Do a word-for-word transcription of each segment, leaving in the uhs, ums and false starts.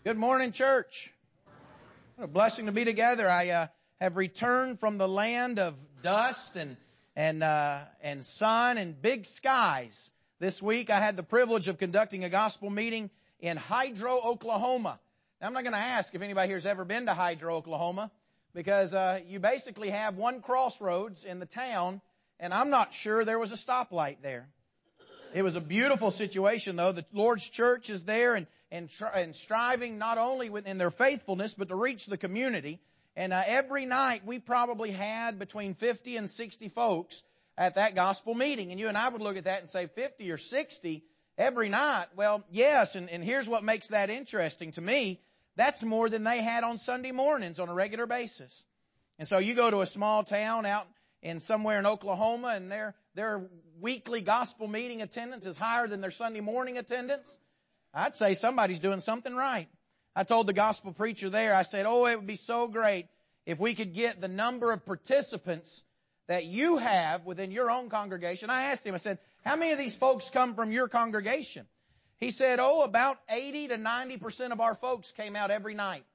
Good morning, church. What a blessing to be together. I uh, have returned from the land of dust and and uh, and sun and big skies. This week, I had the privilege of conducting a gospel meeting in Hydro, Oklahoma. Now, I'm not going to ask if anybody here has ever been to Hydro, Oklahoma, because uh, you basically have one crossroads in the town, and I'm not sure there was a stoplight there. It was a beautiful situation, though. The Lord's church is there and and, tr- and striving not only within their faithfulness, but to reach the community. And uh, every night we probably had between fifty and sixty folks at that gospel meeting. And you and I would look at that and say, fifty or sixty every night? Well, yes, and, and here's what makes that interesting to me. That's more than they had on Sunday mornings on a regular basis. And so you go to a small town out in somewhere in Oklahoma, and their their weekly gospel meeting attendance is higher than their Sunday morning attendance. I'd say somebody's doing something right. I told the gospel preacher there, I said, oh, it would be so great if we could get the number of participants that you have within your own congregation. I asked him, I said, how many of these folks come from your congregation? He said, oh, about eighty to ninety percent of our folks came out every night.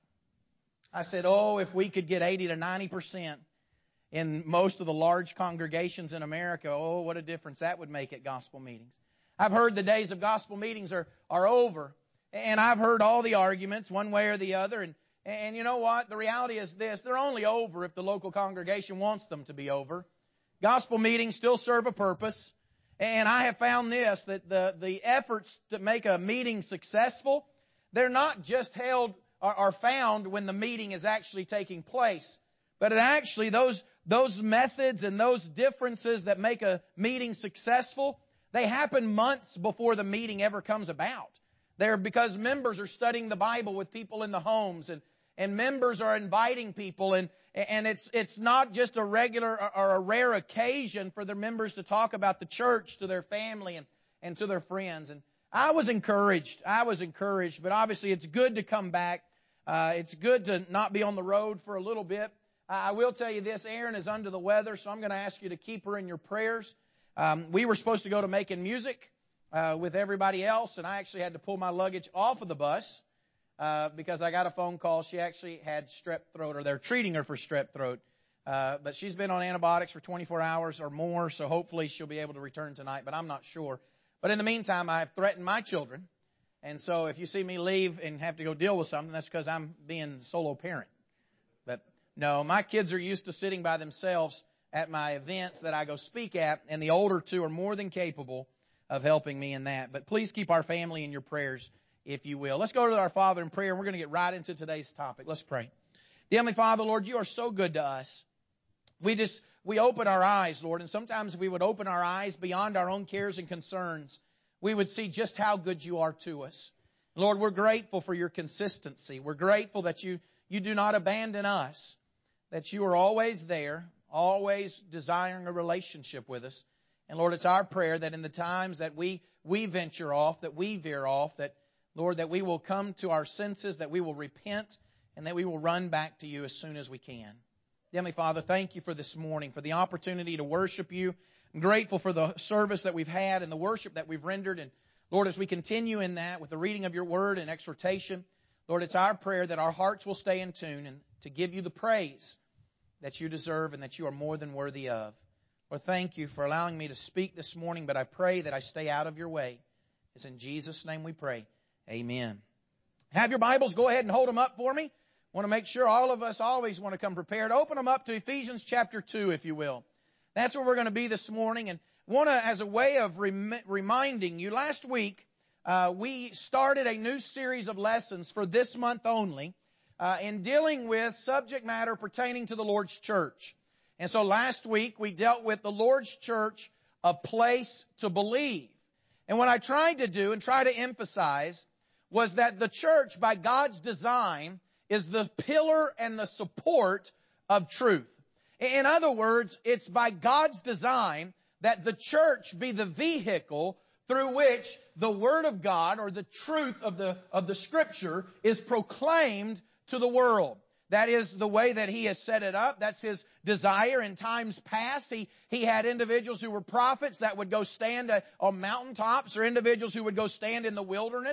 I said, oh, if we could get eighty to ninety percent in most of the large congregations in America, oh, what a difference that would make at gospel meetings. I've heard the days of gospel meetings are, are over, and I've heard all the arguments one way or the other, and, and you know what? The reality is this, they're only over if the local congregation wants them to be over. Gospel meetings still serve a purpose, and I have found this, that the, the efforts to make a meeting successful, they're not just held, are, are found when the meeting is actually taking place, but it actually, those, those methods and those differences that make a meeting successful, they happen months before the meeting ever comes about. They're because members are studying the Bible with people in the homes, and, and members are inviting people, and, and it's, it's not just a regular or a rare occasion for their members to talk about the church to their family and, and to their friends. And I was encouraged. I was encouraged, but obviously it's good to come back. Uh, it's good to not be on the road for a little bit. I will tell you this, Erin is under the weather, so I'm going to ask you to keep her in your prayers. Um, we were supposed to go to Making Music uh, with everybody else, and I actually had to pull my luggage off of the bus uh, because I got a phone call. She actually had strep throat, or they're treating her for strep throat. Uh, but she's been on antibiotics for twenty-four hours or more, so hopefully she'll be able to return tonight, but I'm not sure. But in the meantime, I've threatened my children, and so if you see me leave and have to go deal with something, that's because I'm being solo parent. But no, my kids are used to sitting by themselves at my events that I go speak at, and the older two are more than capable of helping me in that. But please keep our family in your prayers, if you will. Let's go to our Father in prayer, and we're going to get right into today's topic. Let's pray. Dear Heavenly Father, Lord, you are so good to us. We just, we open our eyes, Lord, and sometimes we would open our eyes beyond our own cares and concerns. We would see just how good you are to us. Lord, we're grateful for your consistency. We're grateful that you, you do not abandon us, that you are always there, always desiring a relationship with us. And Lord, it's our prayer that in the times that we, we venture off, that we veer off, that, Lord, that we will come to our senses, that we will repent, and that we will run back to you as soon as we can. Heavenly Father, thank you for this morning, for the opportunity to worship you. I'm grateful for the service that we've had and the worship that we've rendered. And Lord, as we continue in that with the reading of your word and exhortation, Lord, it's our prayer that our hearts will stay in tune and to give you the praise that you deserve and that you are more than worthy of. Lord, thank you for allowing me to speak this morning, but I pray that I stay out of your way. It's in Jesus' name we pray. Amen. Have your Bibles. Go ahead and hold them up for me. I want to make sure all of us always want to come prepared. Open them up to Ephesians chapter two, if you will. That's where we're going to be this morning. And want to, as a way of rem- reminding you, last week uh, we started a new series of lessons for this month only, Uh, in dealing with subject matter pertaining to the Lord's church. And so last week we dealt with the Lord's church, a place to believe. And what I tried to do and try to emphasize was that the church, by God's design, is the pillar and the support of truth. In other words, it's by God's design that the church be the vehicle through which the Word of God, or the truth of the, of the Scripture, is proclaimed to the world. That is the way that He has set it up. That's His desire in times past. He, he had individuals who were prophets that would go stand on mountaintops, or individuals who would go stand in the wilderness.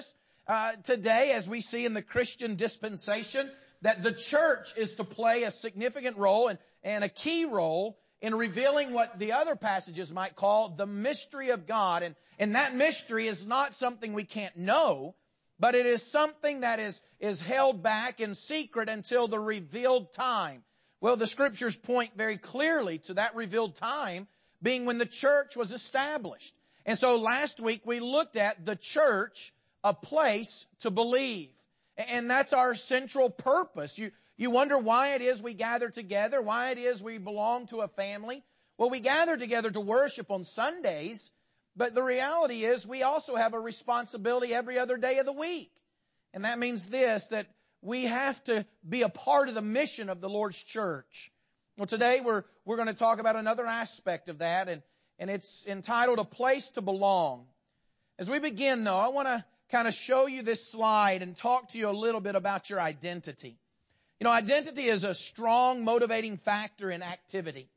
uh, today, as we see in the Christian dispensation, that the church is to play a significant role and, and a key role in revealing what the other passages might call the mystery of God. And, and that mystery is not something we can't know, but it is something that is, is held back in secret until the revealed time. Well, the Scriptures point very clearly to that revealed time being when the church was established. And so last week we looked at the church, a place to believe. And that's our central purpose. You, you wonder why it is we gather together, why it is we belong to a family. Well, we gather together to worship on Sundays, but the reality is we also have a responsibility every other day of the week. And that means this, that we have to be a part of the mission of the Lord's church. Well, today we're, we're going to talk about another aspect of that, and, and it's entitled A Place to Belong. As we begin, though, I want to kind of show you this slide and talk to you a little bit about your identity. You know, identity is a strong motivating factor in activity.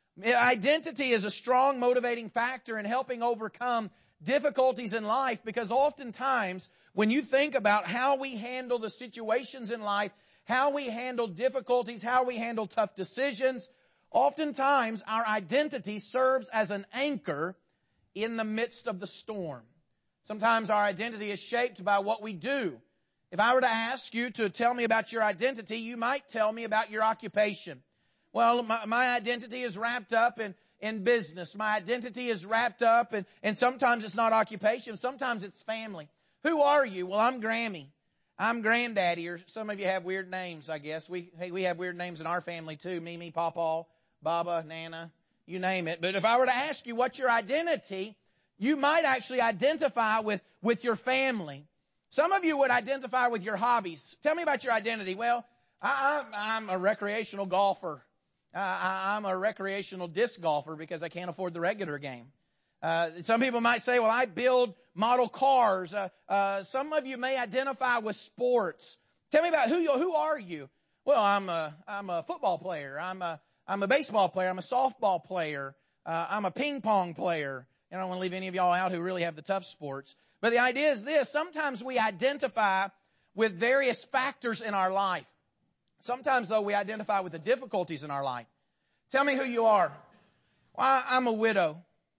Identity is a strong motivating factor in helping overcome difficulties in life, because oftentimes when you think about how we handle the situations in life, how we handle difficulties, how we handle tough decisions, oftentimes our identity serves as an anchor in the midst of the storm. Sometimes our identity is shaped by what we do. If I were to ask you to tell me about your identity, you might tell me about your occupation. Well, my, my identity is wrapped up in, in business. My identity is wrapped up in, and sometimes it's not occupation. Sometimes it's family. Who are you? Well, I'm Grammy. I'm Granddaddy, or some of you have weird names, I guess. We, hey, we have weird names in our family too. Mimi, Pawpaw, Baba, Nana, you name it. But if I were to ask you what's your identity, you might actually identify with, with your family. Some of you would identify with your hobbies. Tell me about your identity. Well, I, I, I'm a recreational golfer. Uh, I, I'm a recreational disc golfer because I can't afford the regular game. Uh, some people might say, well, I build model cars. Uh, uh, some of you may identify with sports. Tell me about who you, who are you? Well, I'm a, I'm a football player. I'm a, I'm a baseball player. I'm a softball player. Uh, I'm a ping pong player. I don't want to leave any of y'all out who really have the tough sports. But the idea is this. Sometimes we identify with various factors in our life. Sometimes, though, we identify with the difficulties in our life. Tell me who you are. Well, I'm a widow.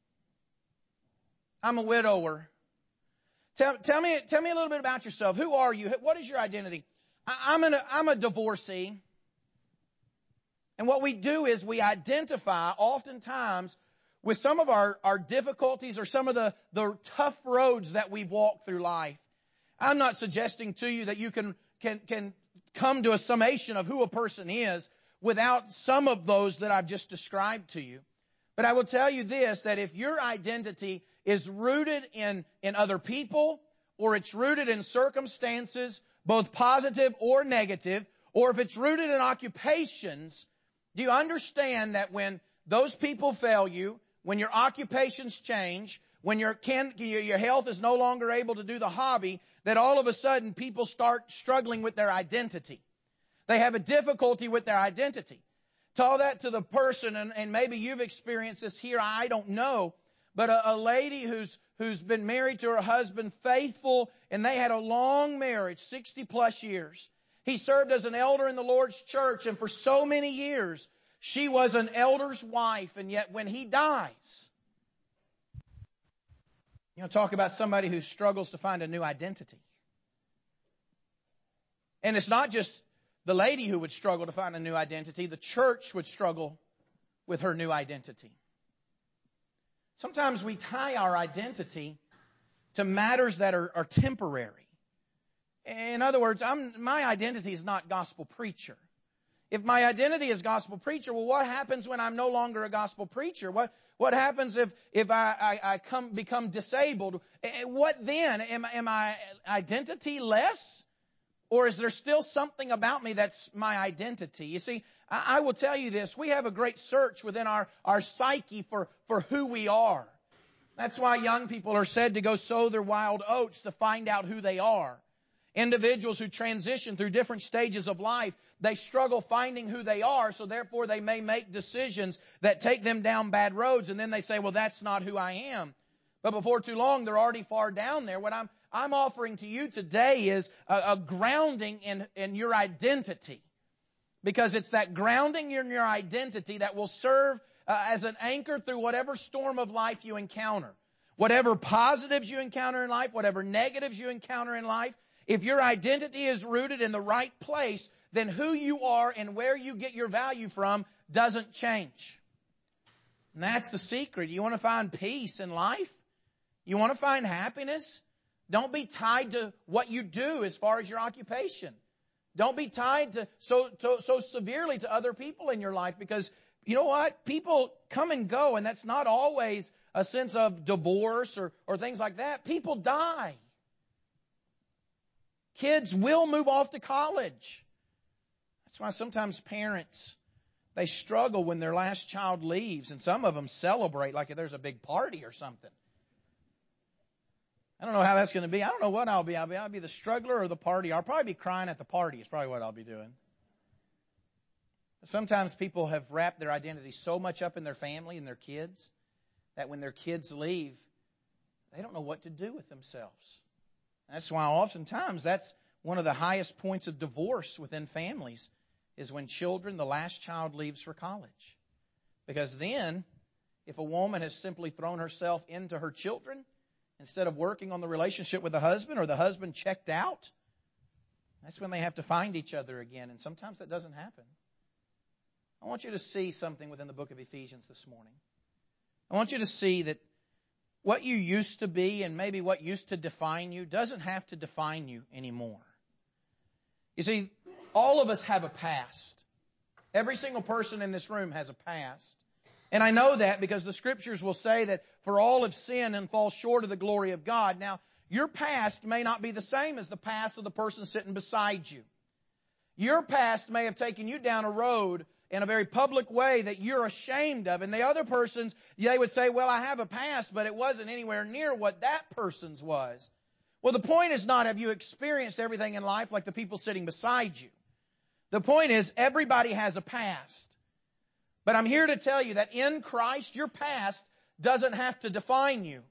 I'm a widower. Tell, tell me, tell me a little bit about yourself. Who are you? What is your identity? I, I'm, an, I'm a divorcee. And what we do is we identify oftentimes with some of our, our difficulties or some of the, the tough roads that we've walked through life. I'm not suggesting to you that you can, can, can come to a summation of who a person is without some of those that I've just described to you. But I will tell you this, that if your identity is rooted in, in other people, or it's rooted in circumstances, both positive or negative, or if it's rooted in occupations, do you understand that when those people fail you, when your occupations change, when your, can, your health is no longer able to do the hobby, that all of a sudden people start struggling with their identity. They have a difficulty with their identity. Tell that to the person, and, and maybe you've experienced this here, I don't know, but a, a lady who's, who's been married to her husband, faithful, and they had a long marriage, sixty plus years. He served as an elder in the Lord's church, and for so many years, she was an elder's wife, and yet when he dies, you know, talk about somebody who struggles to find a new identity. And it's not just the lady who would struggle to find a new identity. The church would struggle with her new identity. Sometimes we tie our identity to matters that are, are temporary. In other words, I'm, my identity is not gospel preacher. If my identity is gospel preacher, well, what happens when I'm no longer a gospel preacher? What what happens if if I, I, I come become disabled? What then? Am, am I identity less? Or is there still something about me that's my identity? You see, I, I will tell you this. We have a great search within our, our psyche for, for who we are. That's why young people are said to go sow their wild oats to find out who they are. Individuals who transition through different stages of life, they struggle finding who they are, so therefore they may make decisions that take them down bad roads, and then they say, well, that's not who I am. But before too long, they're already far down there. What I'm, I'm offering to you today is a, a grounding in, in your identity. Because it's that grounding in your identity that will serve uh, as an anchor through whatever storm of life you encounter. Whatever positives you encounter in life, whatever negatives you encounter in life, if your identity is rooted in the right place, then who you are and where you get your value from doesn't change. And that's the secret. You want to find peace in life? You want to find happiness? Don't be tied to what you do as far as your occupation. Don't be tied to so, so, so severely to other people in your life, because you know what? People come and go, and that's not always a sense of divorce or, or things like that. People die. Kids will move off to college. That's why sometimes parents, they struggle when their last child leaves, and some of them celebrate like if there's a big party or something. I don't know how that's going to be. I don't know what I'll be. I'll be, I'll be the struggler or the party. I'll probably be crying at the party is probably what I'll be doing. Sometimes people have wrapped their identity so much up in their family and their kids that when their kids leave, they don't know what to do with themselves. That's why oftentimes that's one of the highest points of divorce within families is when children, the last child leaves for college. Because then, if a woman has simply thrown herself into her children, instead of working on the relationship with the husband, or the husband checked out, that's when they have to find each other again. And sometimes that doesn't happen. I want you to see something within the book of Ephesians this morning. I want you to see that what you used to be and maybe what used to define you doesn't have to define you anymore. You see, all of us have a past. Every single person in this room has a past. And I know that because the Scriptures will say that for all have sinned and fall short of the glory of God. Now, your past may not be the same as the past of the person sitting beside you. Your past may have taken you down a road in a very public way that you're ashamed of. And the other person's, they would say, well, I have a past, but it wasn't anywhere near what that person's was. Well, the point is not have you experienced everything in life like the people sitting beside you. The point is everybody has a past. But I'm here to tell you that in Christ, your past doesn't have to define you.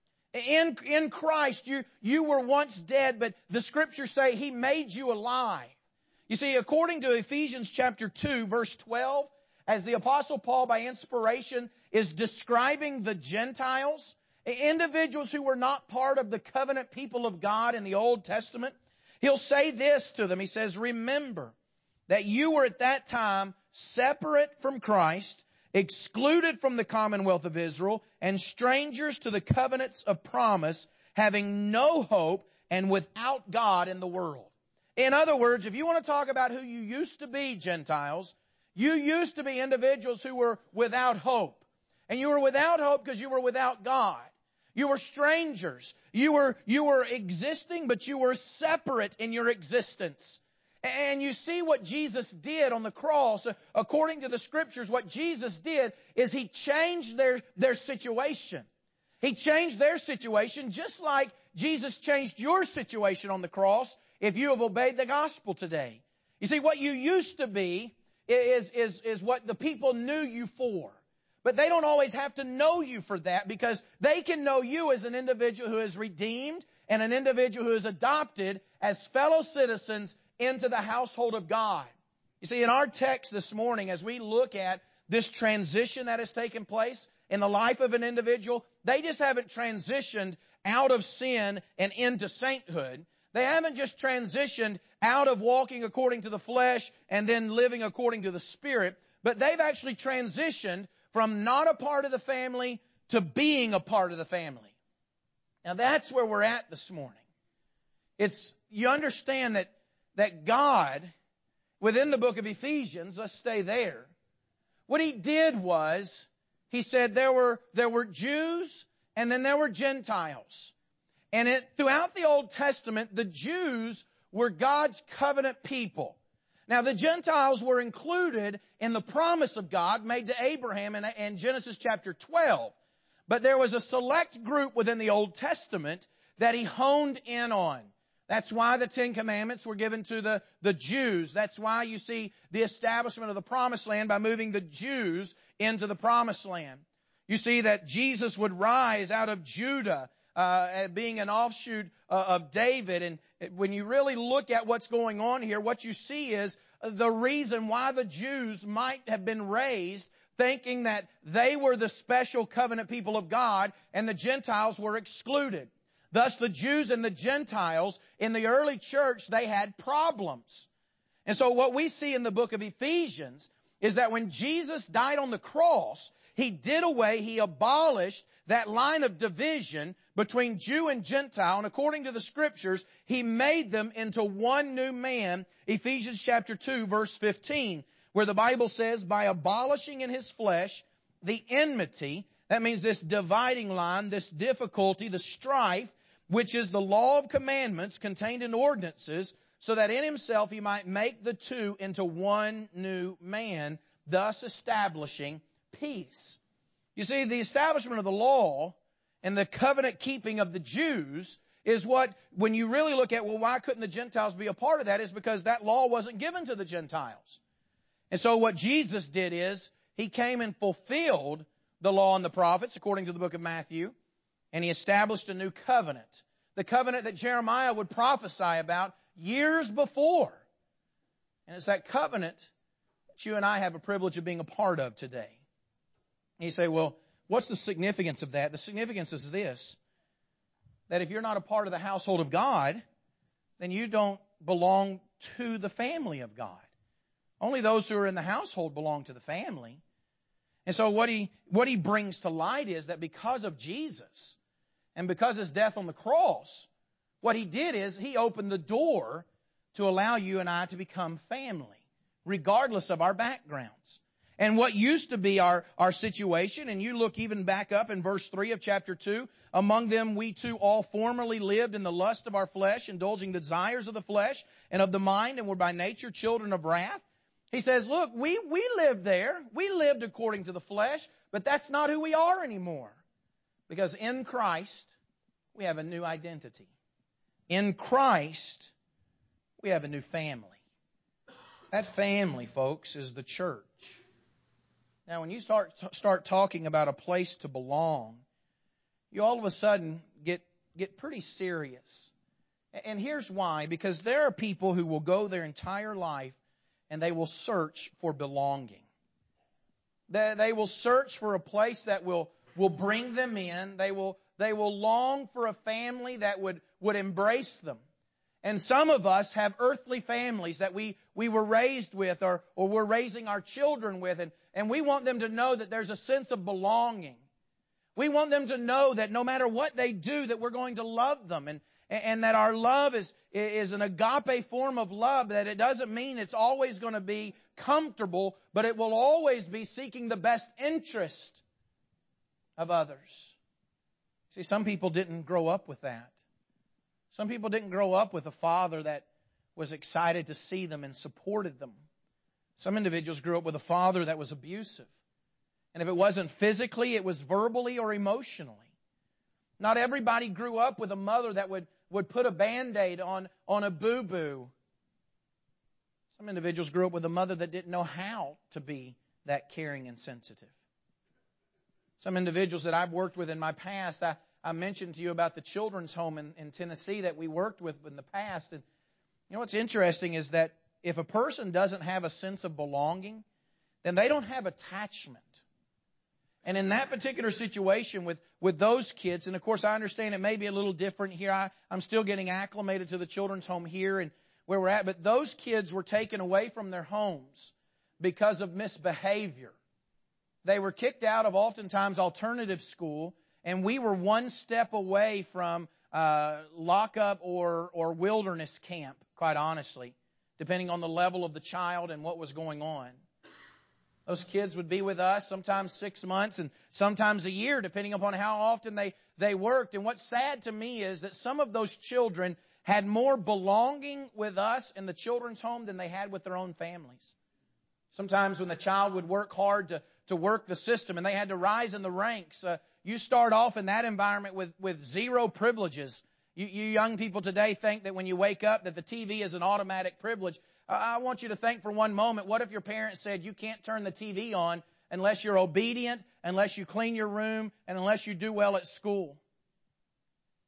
In, in Christ, you, you were once dead, but the Scriptures say He made you alive. You see, according to Ephesians chapter two, verse twelve, as the Apostle Paul, by inspiration, is describing the Gentiles, individuals who were not part of the covenant people of God in the Old Testament, he'll say this to them. He says, remember that you were at that time separate from Christ, excluded from the commonwealth of Israel, and strangers to the covenants of promise, having no hope and without God in the world. In other words, if you want to talk about who you used to be, Gentiles, you used to be individuals who were without hope. And you were without hope because you were without God. You were strangers. You were, you were existing, but you were separate in your existence. And you see what Jesus did on the cross. According to the Scriptures, what Jesus did is He changed their, their situation. He changed their situation just like Jesus changed your situation on the cross if you have obeyed the gospel today. You see, what you used to be is, is, is what the people knew you for. But they don't always have to know you for that, because they can know you as an individual who is redeemed and an individual who is adopted as fellow citizens into the household of God. You see, in our text this morning, as we look at this transition that has taken place in the life of an individual, they just haven't transitioned out of sin and into sainthood. They haven't just transitioned out of walking according to the flesh and then living according to the Spirit, but they've actually transitioned from not a part of the family to being a part of the family. Now that's where we're at this morning. It's, you understand that, that God, within the book of Ephesians, let's stay there, what He did was, He said there were, there were Jews and then there were Gentiles. And it, throughout the Old Testament, the Jews were God's covenant people. Now, the Gentiles were included in the promise of God made to Abraham in, in Genesis chapter twelve. But there was a select group within the Old Testament that He honed in on. That's why the Ten Commandments were given to the, the Jews. That's why you see the establishment of the Promised Land by moving the Jews into the Promised Land. You see that Jesus would rise out of Judah. uh, being an offshoot uh, of David. And when you really look at what's going on here, what you see is the reason why the Jews might have been raised thinking that they were the special covenant people of God and the Gentiles were excluded. Thus the Jews and the Gentiles in the early church, they had problems. And so what we see in the book of Ephesians is that when Jesus died on the cross, He did away, He abolished that line of division between Jew and Gentile. And according to the Scriptures, He made them into one new man. Ephesians chapter two, verse fifteen, where the Bible says, by abolishing in His flesh the enmity, that means this dividing line, this difficulty, the strife, which is the law of commandments contained in ordinances, so that in Himself He might make the two into one new man, thus establishing peace. You see, the establishment of the law and the covenant keeping of the Jews is what, when you really look at, well, why couldn't the Gentiles be a part of that, is because that law wasn't given to the Gentiles. And so what Jesus did is, He came and fulfilled the law and the prophets, according to the book of Matthew, and He established a new covenant. The covenant that Jeremiah would prophesy about years before. And it's that covenant that you and I have a privilege of being a part of today. And you say, well, what's the significance of that? The significance is this, that if you're not a part of the household of God, then you don't belong to the family of God. Only those who are in the household belong to the family. And so what he, what he brings to light is that because of Jesus and because of His death on the cross, what He did is He opened the door to allow you and I to become family, regardless of our backgrounds. And what used to be our, our situation, and you look even back up in verse three of chapter two, among them we too all formerly lived in the lust of our flesh, indulging the desires of the flesh and of the mind, and were by nature children of wrath. He says, look, we, we lived there. We lived according to the flesh, but that's not who we are anymore. Because in Christ, we have a new identity. In Christ, we have a new family. That family, folks, is the church. Now, when you start start talking about a place to belong, you all of a sudden get get pretty serious. And here's why. Because there are people who will go their entire life and they will search for belonging. They, they will search for a place that will, will bring them in. They will, they will long for a family that would, would embrace them. And some of us have earthly families that we, we were raised with or, or we're raising our children with. And, and we want them to know that there's a sense of belonging. We want them to know that no matter what they do, that we're going to love them. And, and that our love is, is an agape form of love, that it doesn't mean it's always going to be comfortable, but it will always be seeking the best interest of others. See, some people didn't grow up with that. Some people didn't grow up with a father that was excited to see them and supported them. Some individuals grew up with a father that was abusive. And if it wasn't physically, it was verbally or emotionally. Not everybody grew up with a mother that would, would put a Band-Aid on, on a boo-boo. Some individuals grew up with a mother that didn't know how to be that caring and sensitive. Some individuals that I've worked with in my past, I, I mentioned to you about the children's home in, in Tennessee that we worked with in the past. And you know what's interesting is that if a person doesn't have a sense of belonging, then they don't have attachment. And in that particular situation with, with those kids, and of course I understand it may be a little different here. I, I'm still getting acclimated to the children's home here and where we're at. But those kids were taken away from their homes because of misbehavior. They were kicked out of oftentimes alternative school, and we were one step away from uh, lockup or, or wilderness camp, quite honestly, depending on the level of the child and what was going on. Those kids would be with us sometimes six months and sometimes a year, depending upon how often they, they worked. And what's sad to me is that some of those children had more belonging with us in the children's home than they had with their own families. Sometimes when the child would work hard to, to work the system and they had to rise in the ranks, uh, you start off in that environment with, with zero privileges. You, you young people today think that when you wake up that the T V is an automatic privilege. I want you to think for one moment, what if your parents said you can't turn the T V on unless you're obedient, unless you clean your room, and unless you do well at school?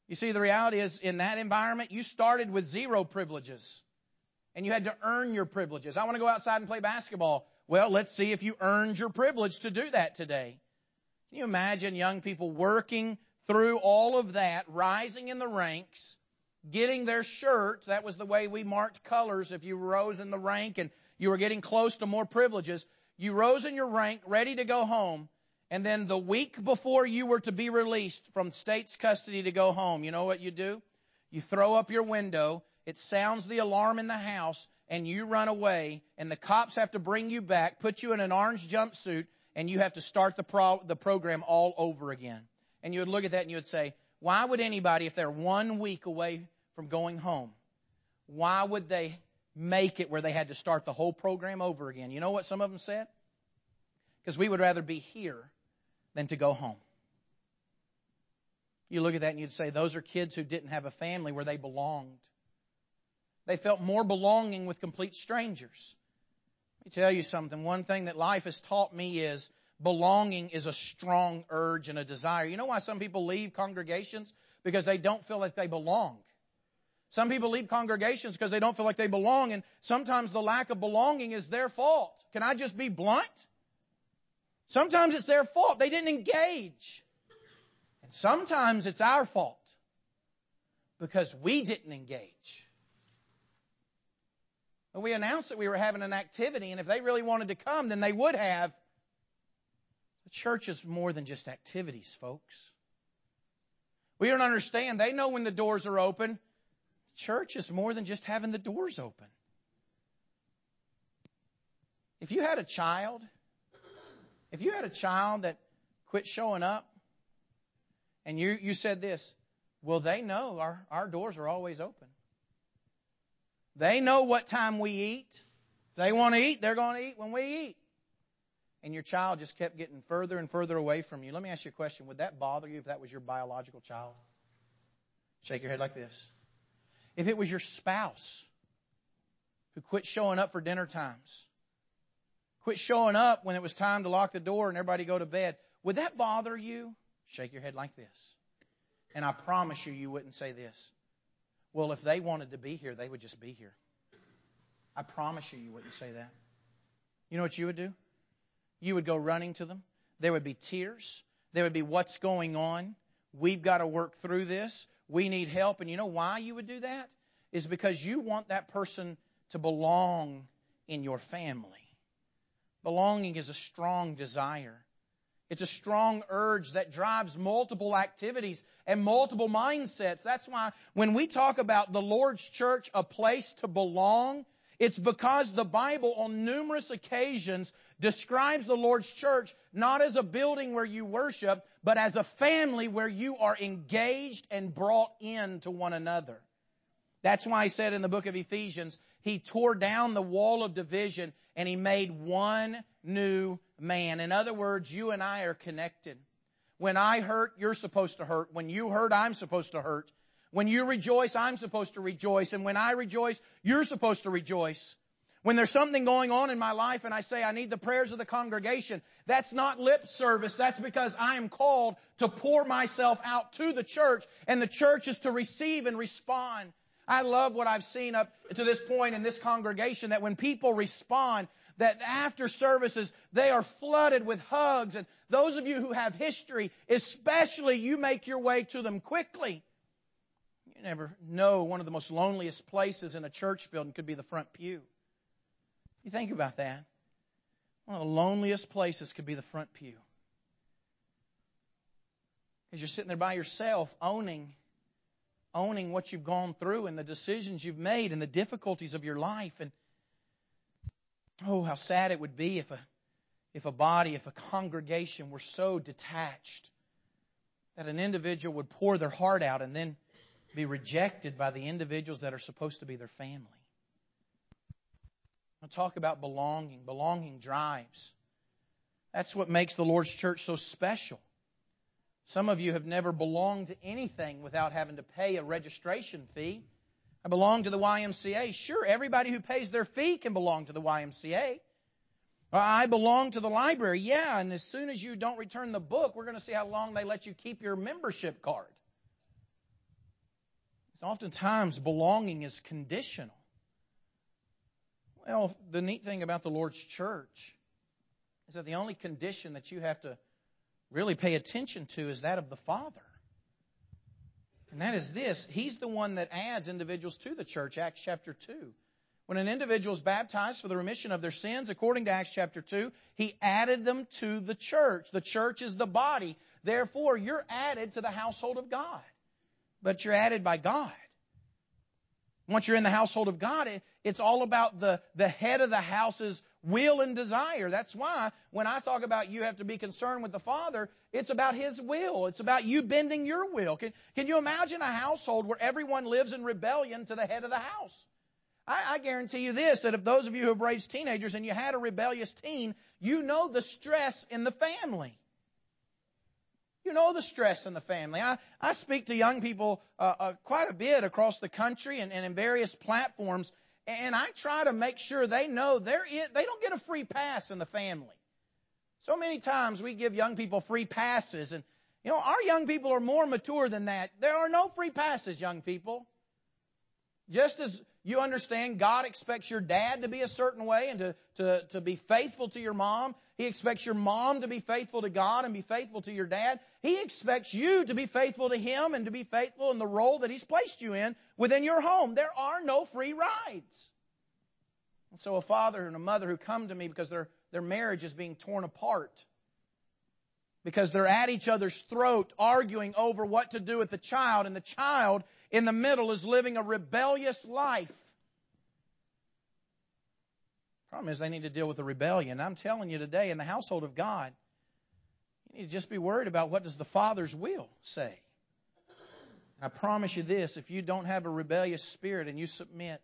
You see, the reality is in that environment, you started with zero privileges. And you had to earn your privileges. I want to go outside and play basketball. Well, let's see if you earned your privilege to do that today. Can you imagine young people working through all of that, rising in the ranks, getting their shirt? That was the way we marked colors. If you rose in the rank and you were getting close to more privileges, you rose in your rank, ready to go home. And then the week before you were to be released from state's custody to go home, you know what you do? You throw up your window. It sounds the alarm in the house, and you run away, and the cops have to bring you back, put you in an orange jumpsuit, and you have to start the pro- the program all over again. And you would look at that and you would say, why would anybody, if they're one week away from going home, why would they make it where they had to start the whole program over again? You know what some of them said? Because we would rather be here than to go home. You look at that and you'd say, those are kids who didn't have a family where they belonged. They felt more belonging with complete strangers. Let me tell you something. One thing that life has taught me is belonging is a strong urge and a desire. You know why some people leave congregations? Because they don't feel like they belong. Some people leave congregations because they don't feel like they belong, and sometimes the lack of belonging is their fault. Can I just be blunt? Sometimes it's their fault. They didn't engage. And sometimes it's our fault because we didn't engage. We announced that we were having an activity, and if they really wanted to come, then they would have. The church is more than just activities, folks. We don't understand. They know when the doors are open. The church is more than just having the doors open. If you had a child, if you had a child that quit showing up, and you, you said this, well, they know our, our doors are always open. They know what time we eat. If they want to eat, they're going to eat when we eat. And your child just kept getting further and further away from you. Let me ask you a question. Would that bother you if that was your biological child? Shake your head like this. If it was your spouse who quit showing up for dinner times, quit showing up when it was time to lock the door and everybody go to bed, would that bother you? Shake your head like this. And I promise you, you wouldn't say this. Well, if they wanted to be here, they would just be here. I promise you, you wouldn't say that. You know what you would do? You would go running to them. There would be tears. There would be, what's going on? We've got to work through this. We need help. And you know why you would do that? Is because you want that person to belong in your family. Belonging is a strong desire. It's a strong urge that drives multiple activities and multiple mindsets. That's why when we talk about the Lord's church, a place to belong, it's because the Bible on numerous occasions describes the Lord's church not as a building where you worship, but as a family where you are engaged and brought into one another. That's why he said in the book of Ephesians, he tore down the wall of division and he made one new man. In other words, you and I are connected. When I hurt, you're supposed to hurt. When you hurt, I'm supposed to hurt. When you rejoice, I'm supposed to rejoice. And when I rejoice, you're supposed to rejoice. When there's something going on in my life and I say I need the prayers of the congregation, that's not lip service. That's because I am called to pour myself out to the church, and the church is to receive and respond. I love what I've seen up to this point in this congregation, that when people respond, that after services, they are flooded with hugs. And those of you who have history, especially, you make your way to them quickly. You never know, one of the most loneliest places in a church building could be the front pew. You think about that. One of the loneliest places could be the front pew. Because you're sitting there by yourself, owning, owning what you've gone through and the decisions you've made and the difficulties of your life. And oh, how sad it would be if a, if a body, if a congregation were so detached that an individual would pour their heart out and then be rejected by the individuals that are supposed to be their family. I'll talk about belonging. Belonging drives. That's what makes the Lord's church so special. Some of you have never belonged to anything without having to pay a registration fee. I belong to the Y M C A. Sure, everybody who pays their fee can belong to the Y M C A. I belong to the library. Yeah, and as soon as you don't return the book, we're going to see how long they let you keep your membership card. So oftentimes belonging is conditional. Well, the neat thing about the Lord's church is that the only condition that you have to really pay attention to is that of the Father. And that is this: He's the one that adds individuals to the church, Acts chapter two. When an individual is baptized for the remission of their sins, according to Acts chapter two, He added them to the church. The church is the body. Therefore, you're added to the household of God. But you're added by God. Once you're in the household of God, it, it's all about the, the head of the house's will and desire. That's why when I talk about you have to be concerned with the Father, it's about His will. It's about you bending your will. Can, can you imagine a household where everyone lives in rebellion to the head of the house? I, I guarantee you this, that if those of you who have raised teenagers and you had a rebellious teen, you know the stress in the family. You know the stress in the family. I, I speak to young people uh, uh, quite a bit across the country and, and in various platforms, and I try to make sure they know they're in, they don't get a free pass in the family. So many times we give young people free passes, and you know our young people are more mature than that. There are no free passes, young people. Just as you understand God expects your dad to be a certain way and to, to, to be faithful to your mom. He expects your mom to be faithful to God and be faithful to your dad. He expects you to be faithful to Him and to be faithful in the role that He's placed you in within your home. There are no free rides. And so a father and a mother who come to me because their, their marriage is being torn apart, because they're at each other's throat arguing over what to do with the child, and the child in the middle is living a rebellious life. Problem is they need to deal with the rebellion. I'm telling you today, in the household of God, you need to just be worried about what does the Father's will say. I promise you this, if you don't have a rebellious spirit and you submit,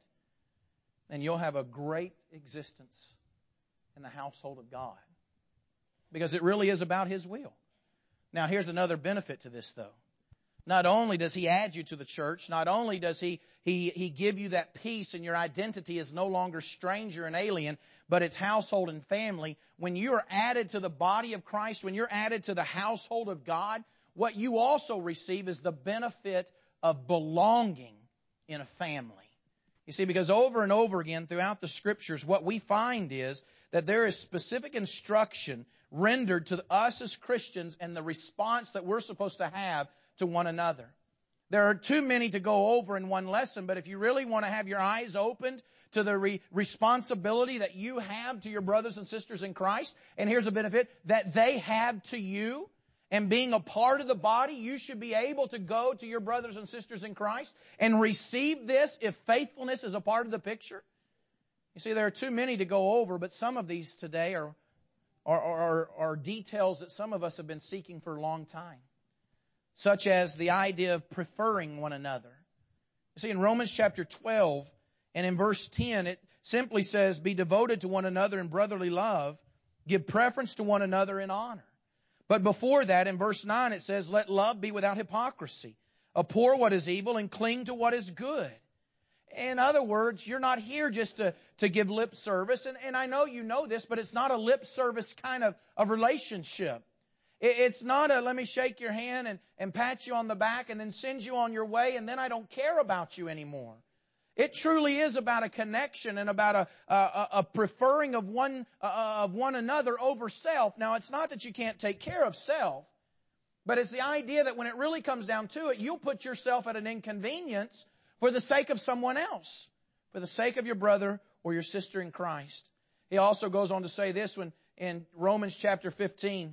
then you'll have a great existence in the household of God. Because it really is about His will. Now, here's another benefit to this, though. Not only does He add you to the church, not only does He, He, He give you that peace and your identity is no longer stranger and alien, but it's household and family. When you are added to the body of Christ, when you're added to the household of God, what you also receive is the benefit of belonging in a family. You see, because over and over again throughout the Scriptures, what we find is that there is specific instruction rendered to us as Christians and the response that we're supposed to have to one another. There are too many to go over in one lesson, but if you really want to have your eyes opened to the re- responsibility that you have to your brothers and sisters in Christ, and here's a benefit that they have to you, and being a part of the body, you should be able to go to your brothers and sisters in Christ and receive this if faithfulness is a part of the picture. You see, there are too many to go over, but some of these today are, are, are, are details that some of us have been seeking for a long time. Such as the idea of preferring one another. You see, in Romans chapter twelve and in verse ten, it simply says, be devoted to one another in brotherly love, give preference to one another in honor. But before that, in verse nine, it says, let love be without hypocrisy. Abhor what is evil and cling to what is good. In other words, you're not here just to, to give lip service. And, and I know you know this, but it's not a lip service kind of, of relationship. It's not a let me shake your hand and, and pat you on the back and then send you on your way and then I don't care about you anymore. It truly is about a connection and about a, a, a preferring of one, uh, of one another over self. Now, it's not that you can't take care of self, but it's the idea that when it really comes down to it, you'll put yourself at an inconvenience for the sake of someone else, for the sake of your brother or your sister in Christ. He also goes on to say this when in Romans chapter fifteen.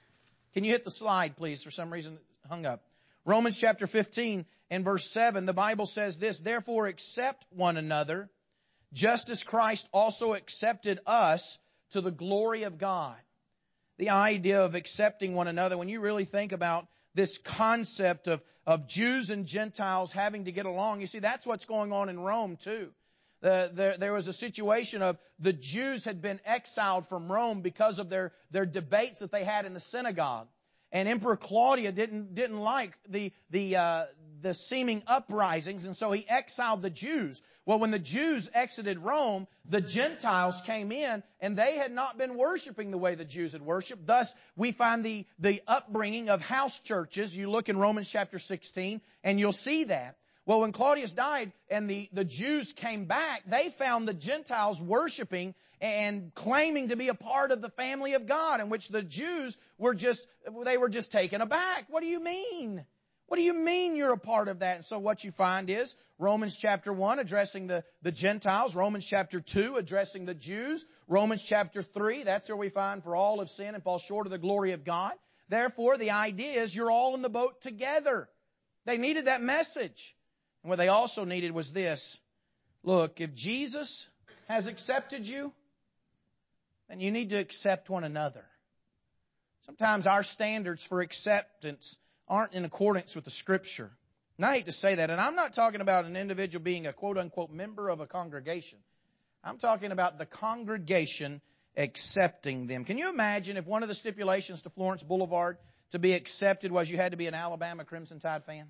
Can you hit the slide, please? For some reason, it hung up. Romans chapter fifteen and verse seven, the Bible says this, therefore accept one another, just as Christ also accepted us to the glory of God. The idea of accepting one another, when you really think about this concept of, of Jews and Gentiles having to get along, you see, that's what's going on in Rome too. The, there, there was a situation of the Jews had been exiled from Rome because of their, their debates that they had in the synagogue. And Emperor Claudius didn't, didn't like the, the, uh, the seeming uprisings, and so he exiled the Jews. Well, when the Jews exited Rome, the Gentiles came in, and they had not been worshiping the way the Jews had worshiped. Thus, we find the, the upbringing of house churches. You look in Romans chapter sixteen, and you'll see that. Well, when Claudius died and the, the Jews came back, they found the Gentiles worshiping and claiming to be a part of the family of God, in which the Jews were just, they were just taken aback. What do you mean? What do you mean you're a part of that? And so what you find is Romans chapter one addressing the, the Gentiles, Romans chapter two addressing the Jews, Romans chapter three, that's where we find for all have sinned and fall short of the glory of God. Therefore, the idea is you're all in the boat together. They needed that message. And what they also needed was this. Look, if Jesus has accepted you, then you need to accept one another. Sometimes our standards for acceptance aren't in accordance with the Scripture. And I hate to say that. And I'm not talking about an individual being a quote-unquote member of a congregation. I'm talking about the congregation accepting them. Can you imagine if one of the stipulations to Florence Boulevard to be accepted was you had to be an Alabama Crimson Tide fan?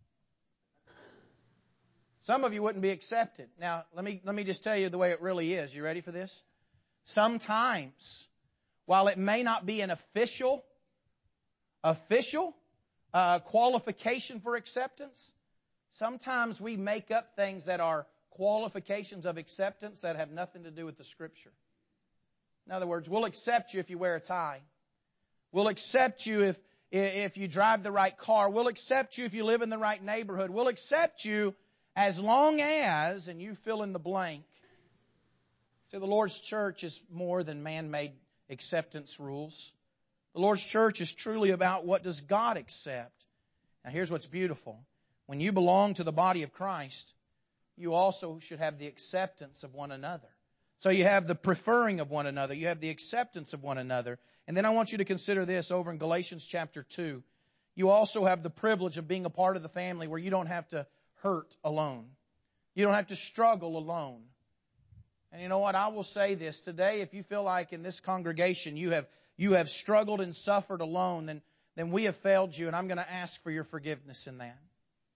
Some of you wouldn't be accepted. Now, let me, let me just tell you the way it really is. You ready for this? Sometimes, while it may not be an official, official uh, qualification for acceptance, sometimes we make up things that are qualifications of acceptance that have nothing to do with the Scripture. In other words, we'll accept you if you wear a tie. We'll accept you if, if you drive the right car. We'll accept you if you live in the right neighborhood. We'll accept you as long as, and you fill in the blank. See, the Lord's church is more than man-made acceptance rules. The Lord's church is truly about what does God accept. Now here's what's beautiful. When you belong to the body of Christ, you also should have the acceptance of one another. So you have the preferring of one another. You have the acceptance of one another. And then I want you to consider this over in Galatians chapter two. You also have the privilege of being a part of the family where you don't have to hurt alone. You don't have to struggle alone. And you know what? I will say this today. If you feel like in this congregation you have you have struggled and suffered alone, then, then we have failed you, and I'm going to ask for your forgiveness in that.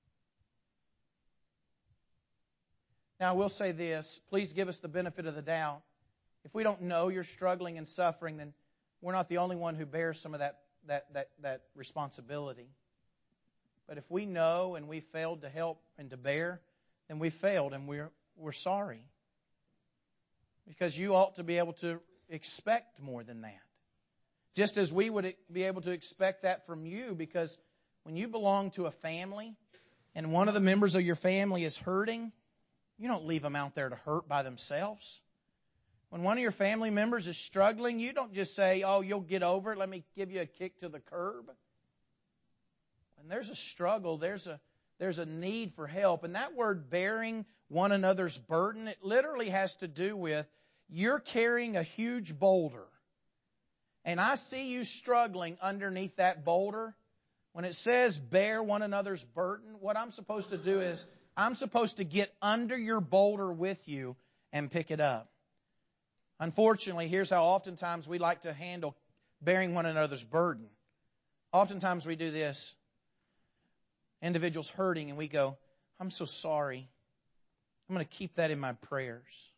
Now, I will say this. Please give us the benefit of the doubt. If we don't know you're struggling and suffering, then we're not the only one who bears some of that, that, that, that responsibility. But if we know and we failed to help and to bear, then we failed and we're, we're sorry. Because you ought to be able to expect more than that. Just as we would be able to expect that from you, because when you belong to a family and one of the members of your family is hurting, you don't leave them out there to hurt by themselves. When one of your family members is struggling, you don't just say, oh, you'll get over it, let me give you a kick to the curb. When there's a struggle, there's a there's a need for help. And that word bearing one another's burden, it literally has to do with you're carrying a huge boulder. And I see you struggling underneath that boulder. When it says bear one another's burden, what I'm supposed to do is I'm supposed to get under your boulder with you and pick it up. Unfortunately, here's how oftentimes we like to handle bearing one another's burden. Oftentimes we do this. Individuals hurting and we go, I'm so sorry. I'm going to keep that in my prayers.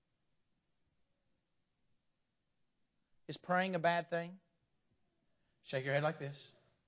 Is praying a bad thing? Shake your head like this.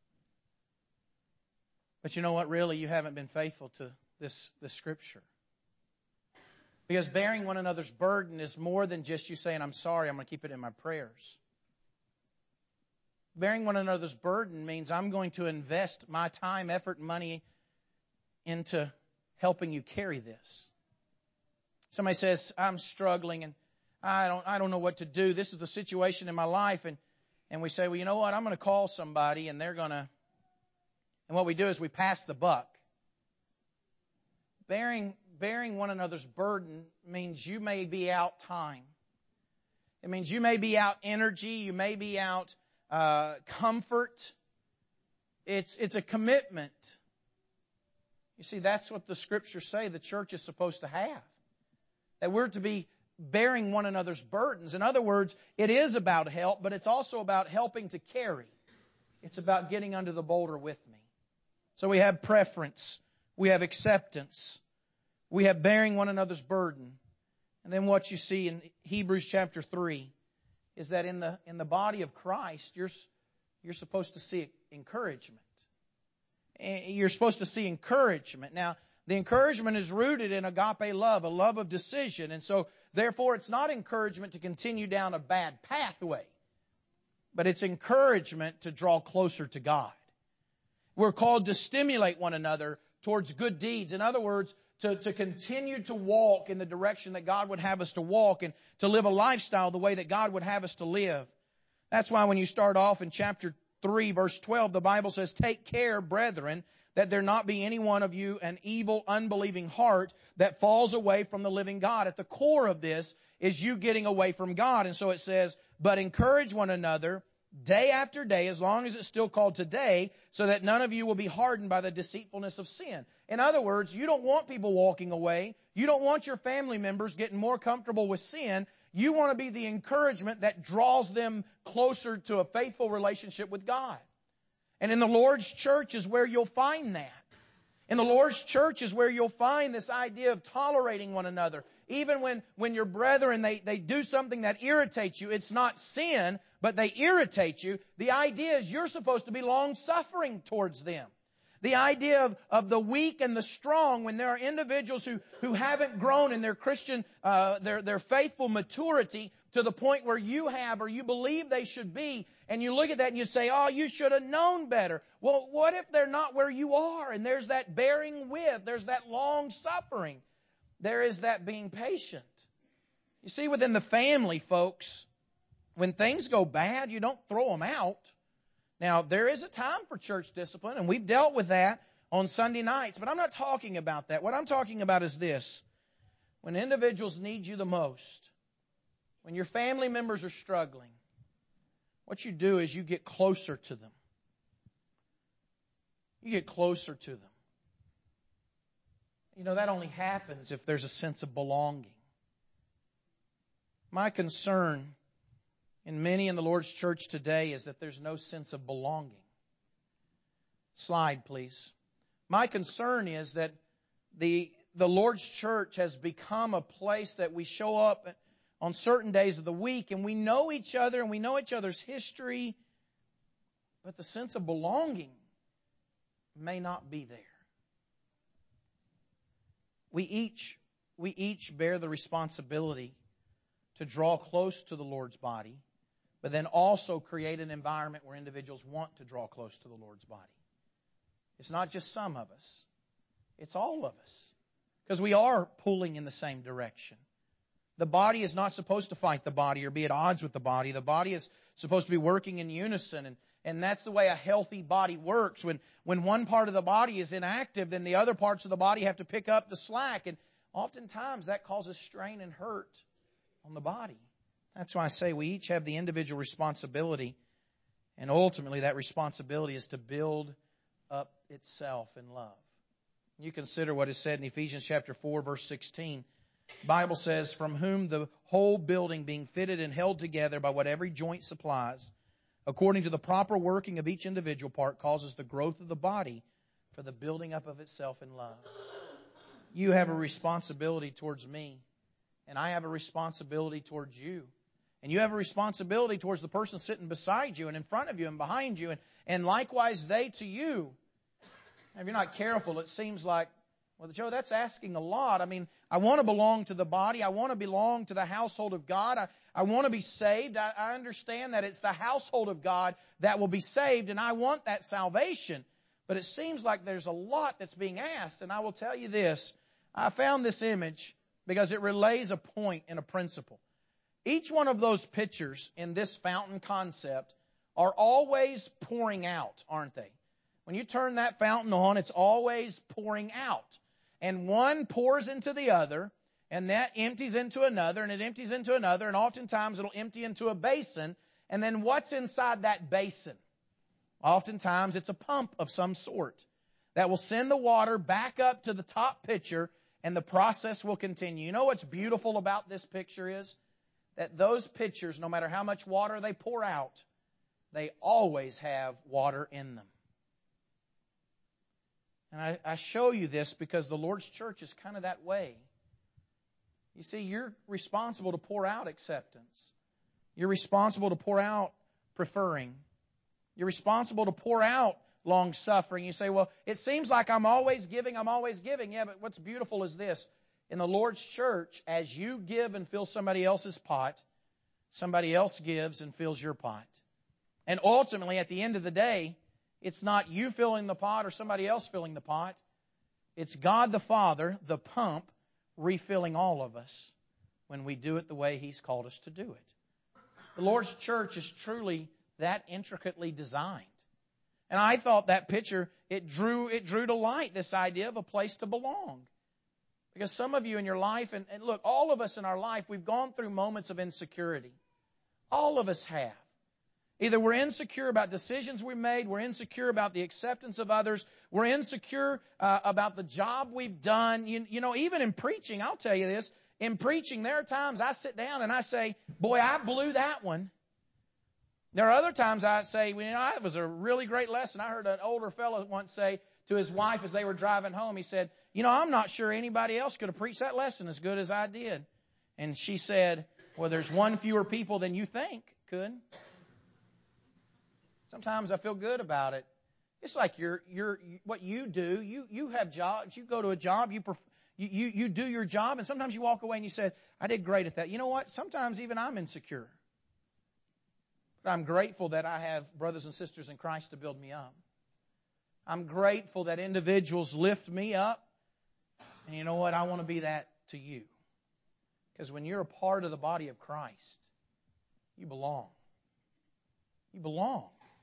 But you know what? Really, you haven't been faithful to this, this scripture. Because bearing one another's burden is more than just you saying, I'm sorry, I'm going to keep it in my prayers. Bearing one another's burden means I'm going to invest my time, effort, and money into helping you carry this. Somebody says, I'm struggling and I don't I don't know what to do. This is the situation in my life. And, and we say, well, you know what? I'm going to call somebody and they're going to... And what we do is we pass the buck. Bearing, bearing one another's burden means you may be out time. It means you may be out energy. You may be out uh, comfort. It's, it's a commitment. You see, that's what the scriptures say the church is supposed to have. That we're to be bearing one another's burdens. In other words, it is about help, but it's also about helping to carry. It's about getting under the boulder with me. So we have preference. We have acceptance. We have bearing one another's burden. And then what you see in Hebrews chapter three is that in the in the body of Christ, you're you're supposed to see encouragement. You're supposed to see encouragement. Now, The encouragement is rooted in agape love, a love of decision. And so, therefore, it's not encouragement to continue down a bad pathway, but it's encouragement to draw closer to God. We're called to stimulate one another towards good deeds. In other words, to, to continue to walk in the direction that God would have us to walk and to live a lifestyle the way that God would have us to live. That's why when you start off in chapter three, verse twelve, the Bible says, "Take care, brethren, that there not be any one of you an evil, unbelieving heart that falls away from the living God." At the core of this is you getting away from God. And so it says, "But encourage one another day after day," as long as it's still called today, "so that none of you will be hardened by the deceitfulness of sin." In other words, you don't want people walking away. You don't want your family members getting more comfortable with sin. You want to be the encouragement that draws them closer to a faithful relationship with God. And in the Lord's church is where you'll find that. In the Lord's church is where you'll find this idea of tolerating one another. Even when, when your brethren, they, they do something that irritates you, it's not sin, but they irritate you. The idea is you're supposed to be long-suffering towards them. The idea of, of the weak and the strong, when there are individuals who, who haven't grown in their Christian, uh, their, their faithful maturity to the point where you have or you believe they should be, and you look at that and you say, "Oh, you should have known better." Well, what if they're not where you are? And there's that bearing with, there's that long suffering. There is that being patient. You see, within the family, folks, when things go bad, you don't throw them out. Now, there is a time for church discipline, and we've dealt with that on Sunday nights, but I'm not talking about that. What I'm talking about is this. When individuals need you the most, when your family members are struggling, what you do is you get closer to them. You get closer to them. You know, that only happens if there's a sense of belonging. My concern in many in the Lord's church today is that there's no sense of belonging. Slide, please. My concern is that the, the Lord's church has become a place that we show up on certain days of the week and we know each other and we know each other's history, but the sense of belonging may not be there. We each, we each bear the responsibility to draw close to the Lord's body, but then also create an environment where individuals want to draw close to the Lord's body. It's not just some of us. It's all of us. Because we are pulling in the same direction. The body is not supposed to fight the body or be at odds with the body. The body is supposed to be working in unison. And, and that's the way a healthy body works. When, when one part of the body is inactive, then the other parts of the body have to pick up the slack. And oftentimes that causes strain and hurt on the body. That's why I say we each have the individual responsibility. And ultimately that responsibility is to build up itself in love. You consider what is said in Ephesians chapter four, verse sixteen. The Bible says, "From whom the whole building being fitted and held together by what every joint supplies, according to the proper working of each individual part, causes the growth of the body for the building up of itself in love." You have a responsibility towards me, and I have a responsibility towards you. And you have a responsibility towards the person sitting beside you and in front of you and behind you, and, and likewise they to you. If you're not careful, it seems like, well, Joe, that's asking a lot. I mean, I want to belong to the body. I want to belong to the household of God. I, I want to be saved. I, I understand that it's the household of God that will be saved, and I want that salvation. But it seems like there's a lot that's being asked, and I will tell you this. I found this image because it relays a point and a principle. Each one of those pictures in this fountain concept are always pouring out, aren't they? When you turn that fountain on, it's always pouring out. And one pours into the other, and that empties into another, and it empties into another, and oftentimes it'll empty into a basin. And then what's inside that basin? Oftentimes it's a pump of some sort that will send the water back up to the top pitcher, and the process will continue. You know what's beautiful about this picture is that those pitchers, no matter how much water they pour out, they always have water in them. And I, I show you this because the Lord's church is kind of that way. You see, you're responsible to pour out acceptance. You're responsible to pour out preferring. You're responsible to pour out long-suffering. You say, well, it seems like I'm always giving, I'm always giving. Yeah, but what's beautiful is this. In the Lord's church, as you give and fill somebody else's pot, somebody else gives and fills your pot. And ultimately, at the end of the day, it's not you filling the pot or somebody else filling the pot. It's God the Father, the pump, refilling all of us when we do it the way He's called us to do it. The Lord's church is truly that intricately designed. And I thought that picture, it drew, it drew to light this idea of a place to belong. Because some of you in your life, and, and look, all of us in our life, we've gone through moments of insecurity. All of us have. Either we're insecure about decisions we made, we're insecure about the acceptance of others, we're insecure uh, about the job we've done. You, you know, even in preaching, I'll tell you this, in preaching, there are times I sit down and I say, boy, I blew that one. There are other times I say, well, you know, that was a really great lesson. I heard an older fellow once say to his wife as they were driving home, he said, you know, I'm not sure anybody else could have preached that lesson as good as I did. And she said, well, there's one fewer people than you think could. Sometimes I feel good about it. It's like you're, you're, what you do, you, you have jobs, you go to a job, you, perf- you, you, you do your job, and sometimes you walk away and you say, I did great at that. You know what? Sometimes even I'm insecure. But I'm grateful that I have brothers and sisters in Christ to build me up. I'm grateful that individuals lift me up. And you know what? I want to be that to you. Because when you're a part of the body of Christ, you belong. You belong.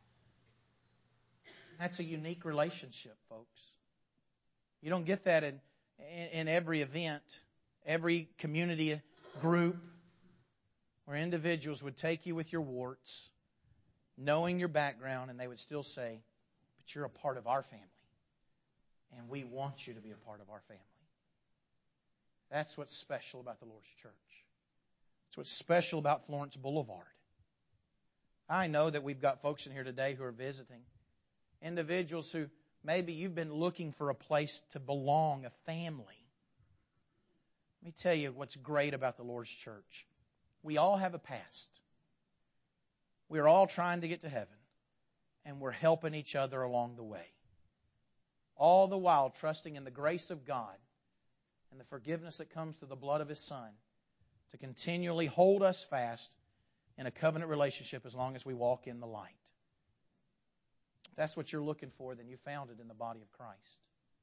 That's a unique relationship, folks. You don't get that in, in, in every event, every community group, where individuals would take you with your warts, knowing your background, and they would still say, but you're a part of our family, and we want you to be a part of our family. That's what's special about the Lord's church. That's what's special about Florence Boulevard. I know that we've got folks in here today who are visiting. Individuals who maybe you've been looking for a place to belong, a family. Let me tell you what's great about the Lord's church. We all have a past. We're all trying to get to heaven, and we're helping each other along the way. All the while trusting in the grace of God and the forgiveness that comes through the blood of His Son to continually hold us fast in a covenant relationship as long as we walk in the light. If that's what you're looking for, then you found it in the body of Christ.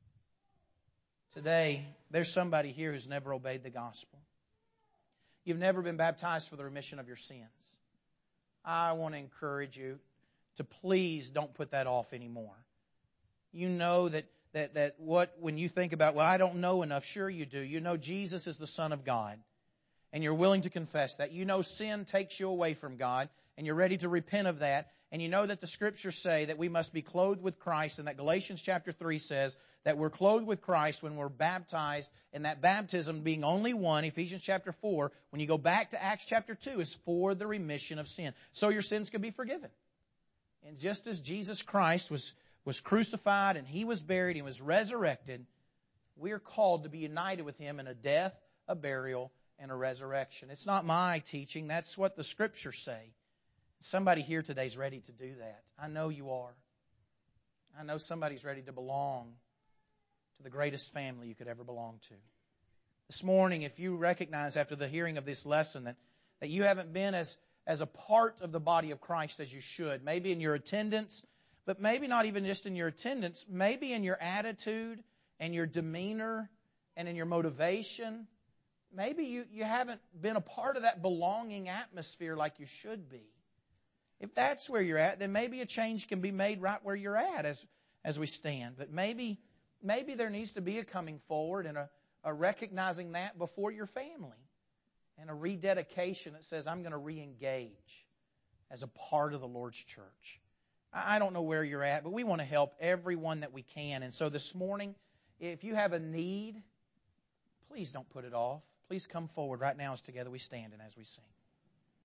Today, there's somebody here who's never obeyed the gospel. You've never been baptized for the remission of your sins. I want to encourage you to please don't put that off anymore. You know that, that, that what, when you think about, well, I don't know enough, sure you do. You know Jesus is the Son of God, and you're willing to confess that. You know sin takes you away from God, and you're ready to repent of that. And you know that the Scriptures say that we must be clothed with Christ, and that Galatians chapter three says that we're clothed with Christ when we're baptized, and that baptism being only one, Ephesians chapter four, when you go back to Acts chapter two, is for the remission of sin. So your sins can be forgiven. And just as Jesus Christ was, was crucified, and He was buried, and was resurrected, we are called to be united with Him in a death, a burial, and a resurrection. It's not my teaching. That's what the Scriptures say. Somebody here today is ready to do that. I know you are. I know somebody's ready to belong to the greatest family you could ever belong to. This morning, if you recognize after the hearing of this lesson that, that you haven't been as, as a part of the body of Christ as you should, maybe in your attendance, but maybe not even just in your attendance, maybe in your attitude and your demeanor and in your motivation, maybe you, you haven't been a part of that belonging atmosphere like you should be. If that's where you're at, then maybe a change can be made right where you're at as, as we stand. But maybe, maybe there needs to be a coming forward and a, a recognizing that before your family. And a rededication that says, I'm going to re-engage as a part of the Lord's church. I, I don't know where you're at, but we want to help everyone that we can. And so this morning, if you have a need, please don't put it off. Please come forward right now as together we stand and as we sing.